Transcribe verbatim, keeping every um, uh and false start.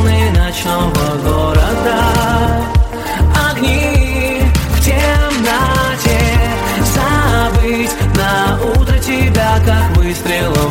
волны ночного города. Огни в темноте, забыть на утро тебя, как выстрел